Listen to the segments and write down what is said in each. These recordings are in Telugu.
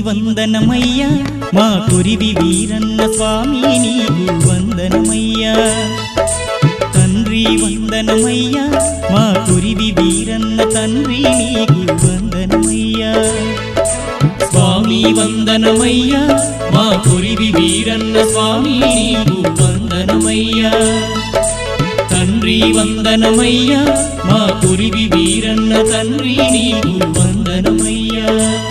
వందనమయ్యా మా కురివి వీరన్న స్వామి నీకు వందనమయ్యా తండ్రి వందనమయ్యా మా కురివి వీరన్న తండ్రి నీకు వందనమయ్యా స్వామి వందనమయ్యా మా కురివి వీరన్న స్వామి నీకు వందనమయ్యా తండ్రి వందనమయ్యా మా కురివి వీరన్న తండ్రి నీకు వందనమయ్యా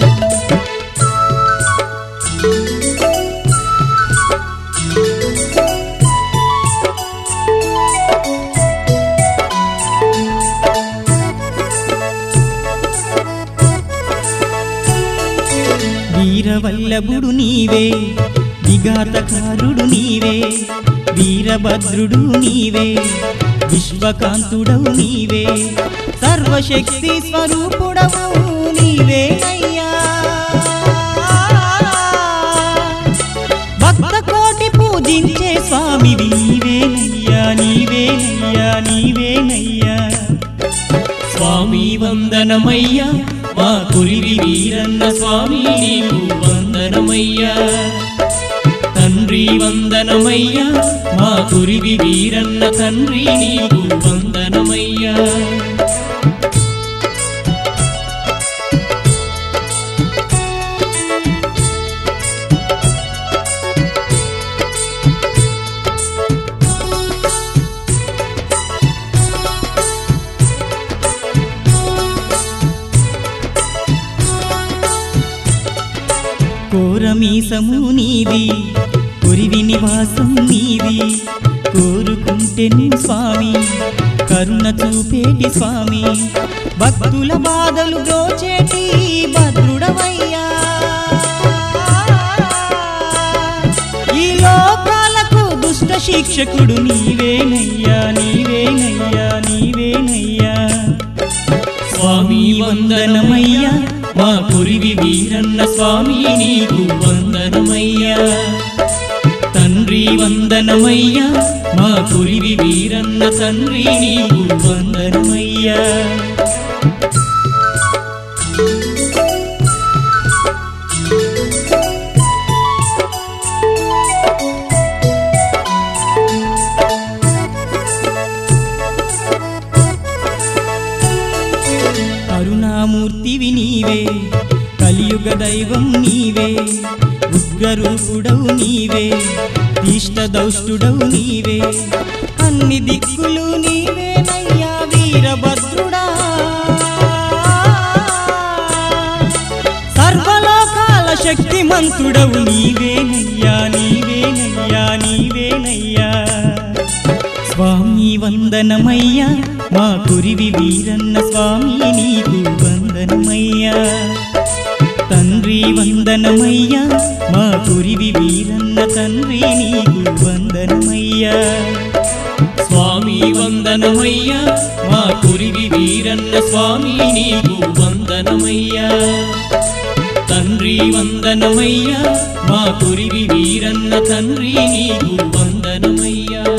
వీరవల్లభుడు నీవే విఘాతకారుడు నీవే వీరభద్రుడు నీవే విశ్వకాంతుడవు నీవే సర్వశక్తి స్వరూపుడవు నీవే అయ్యా భక్త కోటి పూజించే స్వామివి నీవేనయ్యా నీవేనయ్యా నీవేనయ్యా స్వామి వందనమయ్యా మా కురివి వీరన్న స్వామి నీకు వందనమయ్యా తండ్రి వందనమయ్యా మా కురివి వీరన్న తండ్రి నీకు వందనమయ్యా కోరమీసము నీది కురివి నివాసం నీది కోరుకుంటే స్వామి కరుణ చూపేటి స్వామి భక్తుల బాధలు దోచేటి భద్రుడవయ్యా ఈ లోకాలకు దుష్ట శిక్షకుడు నీవేనయ్యా నీవేనయ్యా నీవేనయ్యా స్వామి వందనమయ్యా మా కురివి వీరన్న స్వామి నీకు వందనమయ్యా తండ్రి వందనమయ్యా మా కురివి వీరన్న తండ్రి నీకు వందనమయ్యా కరుణామూర్తివి నీవే కలియుగ దైవం నీవే ఉగ్రరూపుడవు నీవే ఇష్టదౌష్టుడవు నీవే అన్ని దిక్కులు నీవేనయ్యా వీరభద్రుడా సర్వలోకాల శక్తిమంతుడవు నీవేనయ్యా నీవేనయ్యా నీవేనయ్యా స్వామి వందనమయ్యా మా కురివి వీరన్న స్వామి నీకు వందనమయ్యా తండ్రి వందనమయ్యా మా కురివి వీరన్న తండ్రి నీకు వందనమయ్యా స్వామి వందనమయ్యా మా కురివి వీరన్న స్వామి నీకు వందనమయ్యా తండ్రి వందనమయ్యా మా కురివి వీరన్న తండ్రి నీకు వందనమయ్యా